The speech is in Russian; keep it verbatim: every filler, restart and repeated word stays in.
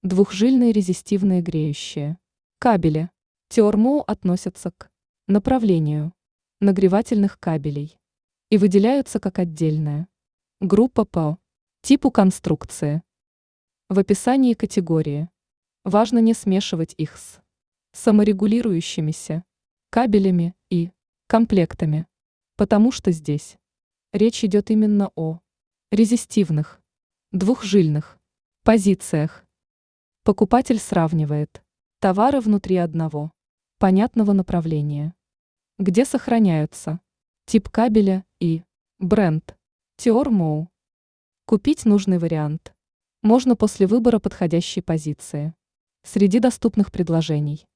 Двухжильные резистивные греющие кабели. Теормоу относятся к направлению нагревательных кабелей и выделяются как отдельная группа по типу конструкции. В описании категории важно не смешивать их с саморегулирующимися кабелями и комплектами, потому что здесь речь идет именно о резистивных двухжильных позициях. Покупатель сравнивает товары внутри одного понятного направления, где сохраняются тип кабеля и бренд Теормоу. Купить нужный вариант можно после выбора подходящей позиции среди доступных предложений.